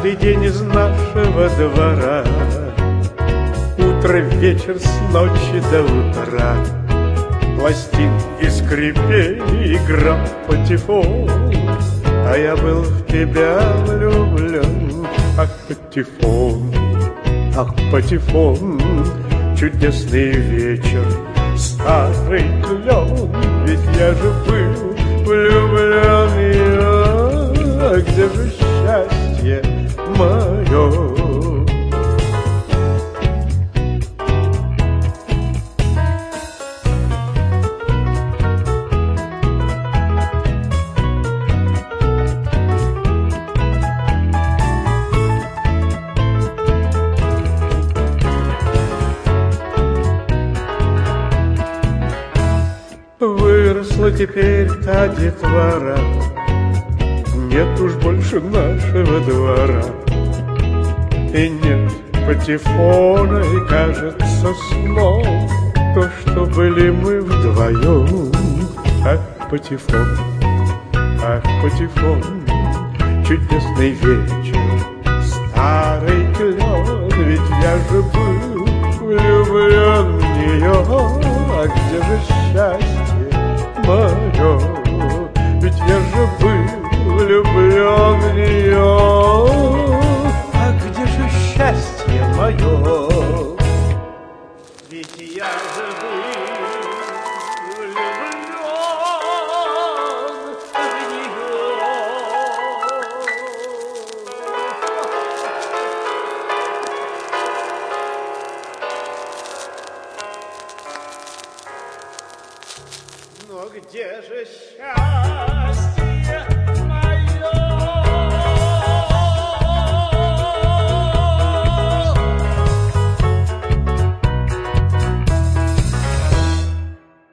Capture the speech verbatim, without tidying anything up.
каждый день из нашего двора. Утро, вечер, с ночи до утра. Пластинки скрипели, играл патефон, а я был в тебя влюблен. Ах, патефон, ах, патефон, чудесный вечер, старый клен. Ведь я же был влюблен, я, а где же счастье мое? Выросла теперь та детвора, нет уж больше нашего двора. И нет патефона, и кажется сном то, что были мы вдвоем. Ах, патефон, ах, патефон, чудесный вечер, старый клен. Ведь я же был влюблен в нее. А где же счастье мое? Ведь я же был влюблен в нее. А где же счастье мое? Ведь я же был влюблен в нее. Но где же счастье?